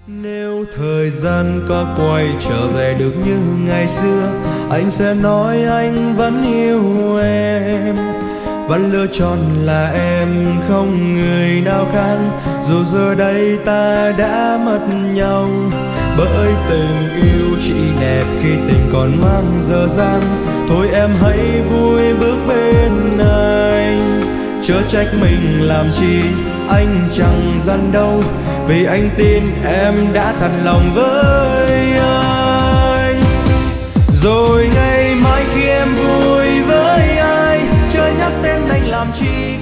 Nếu thời gian có quay trở về được như ngày xưa, anh sẽ nói anh vẫn yêu em, vẫn lựa chọn là em, không người nào khác. Dù giờ đây ta đã mất nhau, bởi tình yêu chỉ đẹp khi tình còn mang dở dang. Thôi em hãy vui bước bên anh, chớ trách mình làm chi, anh chẳng gian đâu, vì anh tin em đã thật lòng với anh. Rồi ngày mai khi em vui với ai, chớ nhắc tên anh làm chi,